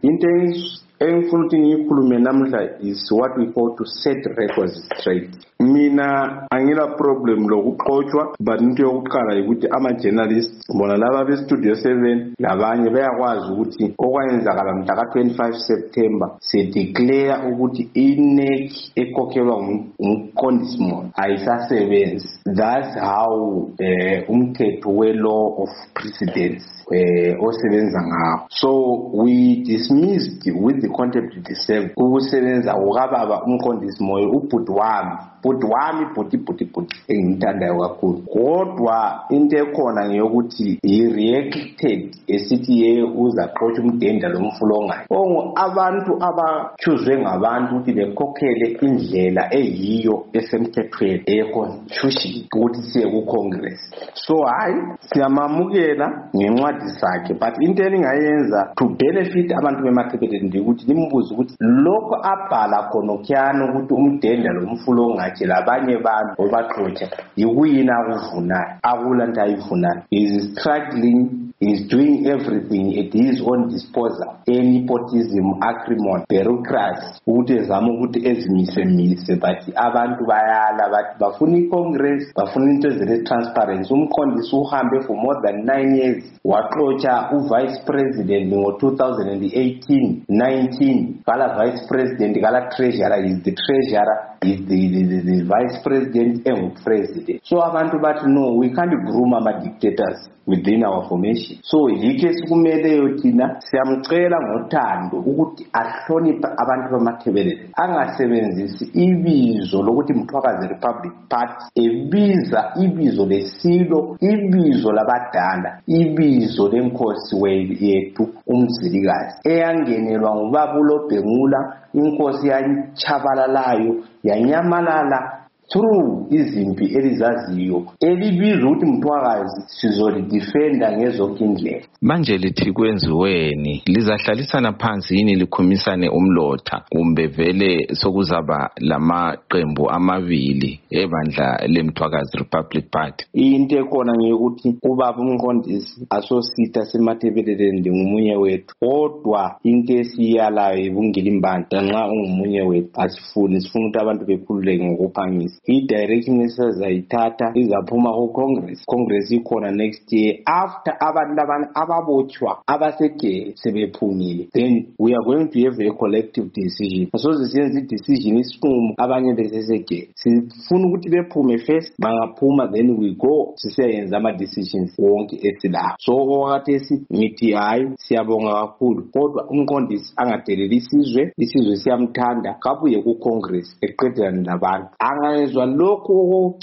into engifuna ukuthi ngiyikhulume namhla is what we call to set records straight. Mina angila problem lokuxoxwa, but into yokuqala ukuthi ama-journalists bona laba be-Studio 7 labanye bayakwazi ukuthi okwenzakala mhla ka-25 September se-declare ukuthi i-NEC ekhokhelwa umqondisi Moyo ayisasebenzi. That's how umthetho we-law of precedence osebenza ngawo. So we dismissed with the contempt deserved ukusebenza ukababa umqondisi Moyo ubhuti wami engimthandayo kakhulu. Kodwa into ekhona ngeyokuthi he reacted esithi yeye uzaqotsha umdenda lomfulongayo. Abantu abachuzwe ngabantu ukuthi bekhokhele indlela eyiyo esemthethweni e-constitution ukuthi siye ku-Congress. So hayi siyamamukela ngencwadi sakhe, but into eningayenza to benefit abantu bemathebeleni ukuthi nimbuze ukuthi lokho abhala khona okyana ukuthi umdenda lomfulongayo labanye bantu obaxotsha yikuyini akuvunayo, akulanto ayivunayo. He is struggling, he is doing everything at his own disposal. Nepotism, acrimony, bureaucracy ukuthi ezama ukuthi ezimise but abantu bayala bathi bafuna i-Congress, bafuna into ezile-transparency. Umqondisi uhambe for more than 9 years waxotsha uvice president ngo-2018-19 kala vice president kala treasurer is the treasurer is the vice president engu-president. So abantu bathi no, we can't groom ama-dictators within our formation. So yikho esikumeleyo thina siyamcela ngothando ukuthi ahloniphe abantu bamathebeleni, angasebenzisi ibizo lokuthi Mthwakazi Republic Party, ebiza ibizo lesilo, ibizo labadala, ibizo lenkosi yethu uMzilikazi eyangenelwa ngubaba uLobhengula, inkosi yanchabalalayo yanyamalala through izimpi elizaziyo elibizwa ukuthi Mthwakazi sizolidefenda ngezonke indlela. Manje lithi kwenziweni, lizahlalisana phansi yini likhumisane umlotha kumbe vele sokuzaba lamaqembu amabili ebandla leMthwakazi Republic Party? Into ekhona ngeyokuthi ubaba umqondisi asositha semathebeleni ngumunye wethu, kodwa into esiyalayo ibungilimbanda nxa ungumunye wethu asifuni, sifuna ukuthi abantu bekhululeke ngokuphangisa. I-direction esizayithatha izaphuma ku-Congress. Congress ikhona next year after abantu ababotshwa abasegele sebephumile, then we are going to have a collective decision. Asoze siyenze i-decision isinqumo abanye besesegele, sifuna ukuthi bephume first, bangaphuma then we go siseyenza ama-decisions wonke esilawo. So okathesi ngithi hayi siyabonga kakhulu, kodwa umqondisi angadeleli isizwe siyamthanda, kabuye ku-Congress eqedelana nabantu. Angayezwa lokhu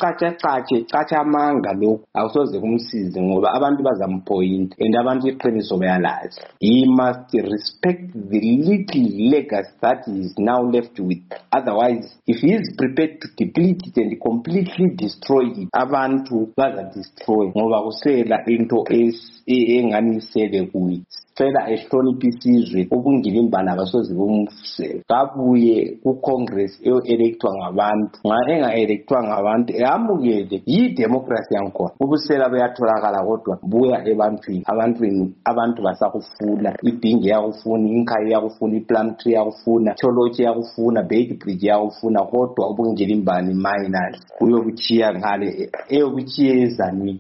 okucatsha amanga lokhu awusoze kumsize ngoba abantu bazampoint and abantu iqiniso bayalazi. He must respect the little legacy that he is now left with. Otherwise, if he is prepared to deplete it and completely destroy it, abantu bazadestroy ngoba kusela into engani isele kuyi. Fela ehloniphe isizwe ubungilimbana abasoze bumfusela. Kabuye ku-Congress electwa ngabantu, nxa enga-electwa ngabantu amukele yi-democracy yankhona. Ubusela buyatholakala kodwa buya abantu basakufuna, ibhingi yakufuna, inkhayi yakufuna, iplum tree yakufuna, cholochi yakufuna, bait bridge yakufuna, kodwa ubungilimbani minus uyokuchiya ngale eyokuchiya ezanini.